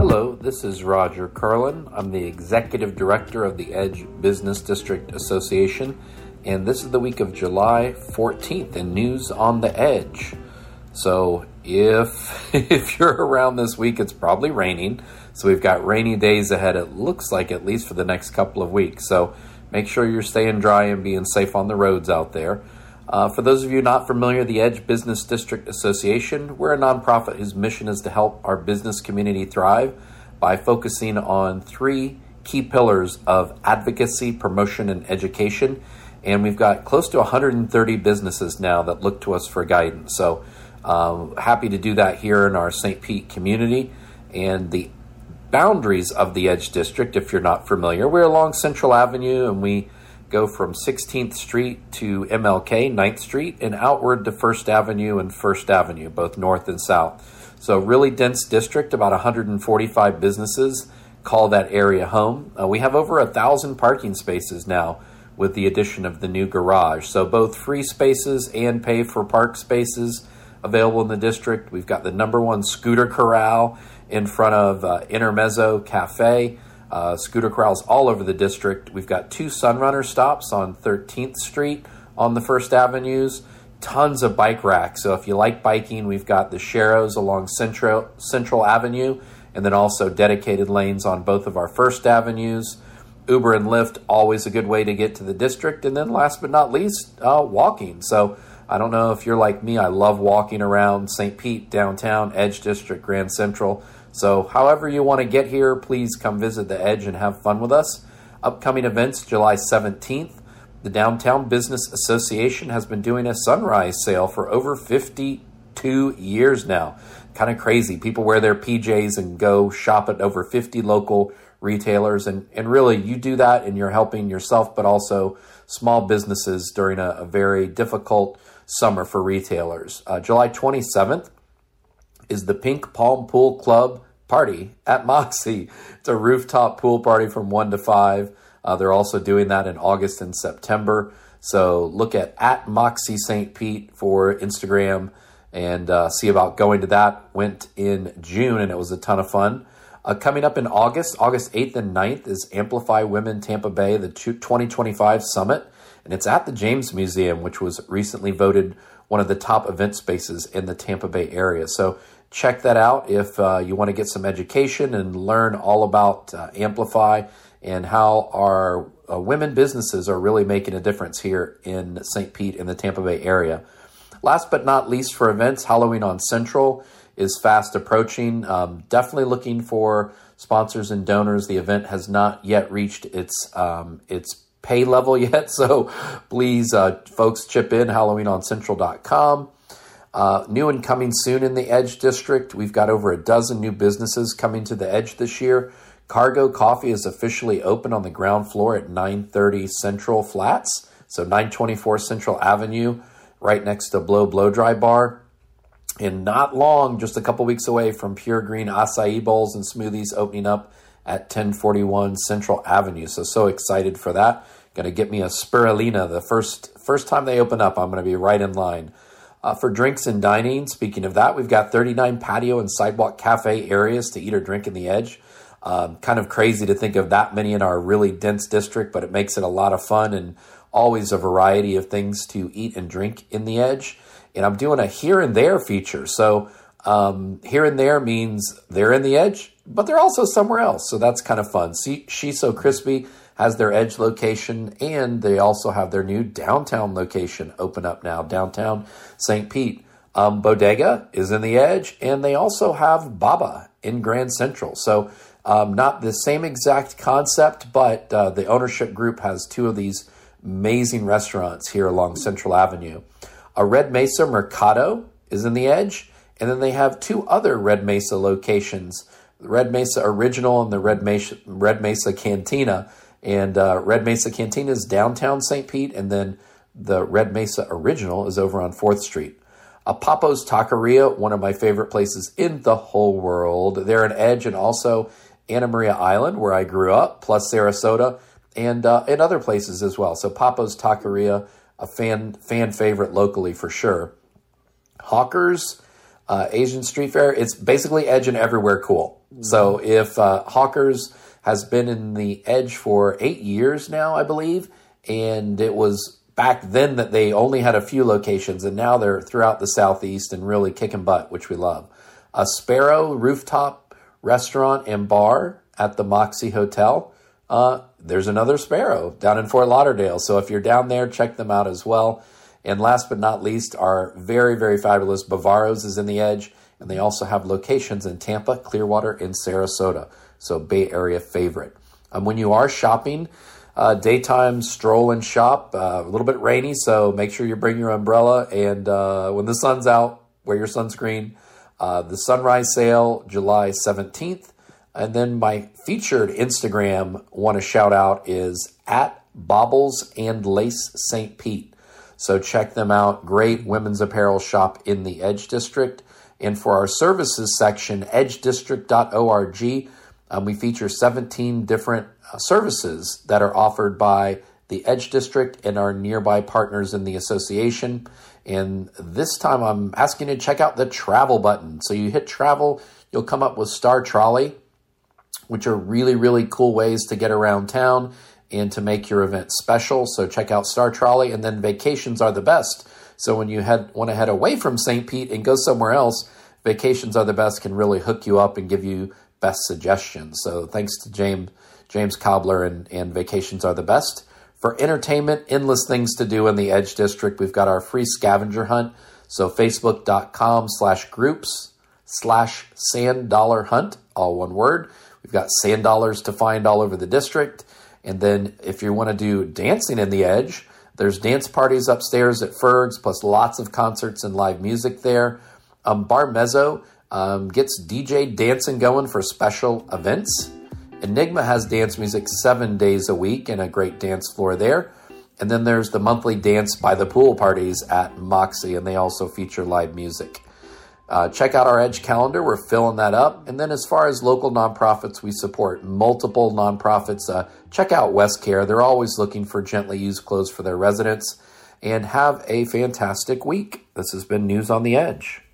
Hello, this is Roger Carlin. I'm the Executive Director of the Edge Business District Association, and this is the week of July 14th in News on the Edge. So if you're around this week, it's probably raining. So we've got rainy days ahead, it looks like, at least for the next couple of weeks. So make sure you're staying dry and being safe on the roads out there. For those of you not familiar, the Edge Business District Association, we're a nonprofit whose mission is to help our business community thrive by focusing on three key pillars of advocacy, promotion, and education. And we've got close to 130 businesses now that look to us for guidance. So happy to do that here in our St. Pete community. And the boundaries of the Edge District, if you're not familiar, we're along Central Avenue, and we go from 16th Street to MLK, 9th Street, and outward to 1st Avenue and 1st Avenue, both north and south. So really dense district, about 145 businesses call that area home. We have over 1,000 parking spaces now with the addition of the new garage. So both free spaces and pay for park spaces available in the district. We've got the #1 scooter corral in front of Intermezzo Cafe. Scooter corrals all over the district. We've got 2 Sunrunner stops on 13th Street on the 1st Avenues. Tons of bike racks. So if you like biking, we've got the Sharrows along Central Avenue, and then also dedicated lanes on both of our 1st Avenues. Uber and Lyft, always a good way to get to the district. And then last but not least, walking. So I don't know if you're like me, I love walking around St. Pete, downtown, Edge District, Grand Central. So however you want to get here, please come visit the Edge and have fun with us. Upcoming events, July 17th. The Downtown Business Association has been doing a sunrise sale for over 52 years now. Kind of crazy. People wear their PJs and go shop at over 50 local retailers. And really, you do that and you're helping yourself, but also small businesses during a very difficult summer for retailers. July 27th is the Pink Palm Pool Club party at Moxie. It's a rooftop pool party from 1 to 5. They're also doing that in August and September. So look at Moxie St. Pete for Instagram and see about going to that. Went in June and it was a ton of fun. Coming up in August 8th and 9th is Amplify Women Tampa Bay, the 2025 Summit. And it's at the James Museum, which was recently voted one of the top event spaces in the Tampa Bay area. So check that out if you want to get some education and learn all about Amplify and how our women businesses are really making a difference here in St. Pete in the Tampa Bay area. Last but not least for events, Halloween on Central is fast approaching. Definitely looking for sponsors and donors. The event has not yet reached its pay level yet, so please, folks, chip in, HalloweenOnCentral.com. New and coming soon in the Edge District, we've got over a dozen new businesses coming to the Edge this year. Cargo Coffee is officially open on the ground floor at 930 Central Flats, so 924 Central Avenue, right next to Blow Dry Bar. And not long, just a couple weeks away from Pure Green Acai Bowls and Smoothies opening up at 1041 Central Avenue. So excited for that. Going to get me a spirulina. The first time they open up, I'm going to be right in line. For drinks and dining, speaking of that, we've got 39 patio and sidewalk cafe areas to eat or drink in the Edge. Kind of crazy to think of that many in our really dense district, but it makes it a lot of fun and always a variety of things to eat and drink in the Edge. And I'm doing a here and there feature. So here and there means they're in the Edge, but they're also somewhere else. So that's kind of fun. She's So Crispy has their Edge location, and they also have their new downtown location open up now, downtown St. Pete. Bodega is in the Edge, and they also have Baba in Grand Central. So not the same exact concept, but the ownership group has 2 of these amazing restaurants here along Central Avenue. A Red Mesa Mercado is in the Edge, and then they have 2 other Red Mesa locations, the Red Mesa Original and the Red Mesa Cantina. And Red Mesa Cantina is downtown St. Pete, and then the Red Mesa Original is over on 4th Street. Papo's Taqueria, one of my favorite places in the whole world. They're an Edge and also Anna Maria Island, where I grew up, plus Sarasota, and other places as well. So Papo's Taqueria, a fan favorite locally for sure. Hawkers Asian Street Fair. It's basically Edge and everywhere cool. So if Hawkers has been in the Edge for 8 years now, I believe, and it was back then that they only had a few locations, and now they're throughout the Southeast and really kicking butt, which we love. A Sparrow rooftop restaurant and bar at the Moxie Hotel. There's another Sparrow down in Fort Lauderdale. So if you're down there, check them out as well. And last but not least, our very, very fabulous Bavaro's is in the Edge. And they also have locations in Tampa, Clearwater, and Sarasota. So Bay Area favorite. When you are shopping, daytime stroll and shop, a little bit rainy, so make sure you bring your umbrella. And when the sun's out, wear your sunscreen. The Sunrise Sale, July 17th. And then my featured Instagram want to shout out is at Baubles and Lace St. Pete. So check them out. Great women's apparel shop in the Edge District. And for our services section, edgedistrict.org, we feature 17 different services that are offered by the Edge District and our nearby partners in the association. And this time I'm asking you to check out the travel button. So you hit travel, you'll come up with Star Trolley, which are really, really cool ways to get around town and to make your event special. So check out Star Trolley, and then vacations are the best. So when you want to head away from St. Pete and go somewhere else, vacations are the best, can really hook you up and give you best suggestions. So thanks to James Cobbler and Vacations Are the Best. For entertainment, endless things to do in the Edge District. We've got our free scavenger hunt. So facebook.com/groups/$sand hunt, all one word. We've got sand dollars to find all over the district. And then if you want to do dancing in the Edge, there's dance parties upstairs at Ferg's, plus lots of concerts and live music there. Bar Mezzo gets DJ dancing going for special events. Enigma has dance music 7 days a week and a great dance floor there. And then there's the monthly dance by the pool parties at Moxie, and they also feature live music. Check out our Edge calendar. We're filling that up. And then as far as local nonprofits, we support multiple nonprofits. Check out West Care. They're always looking for gently used clothes for their residents. And have a fantastic week. This has been News on the Edge.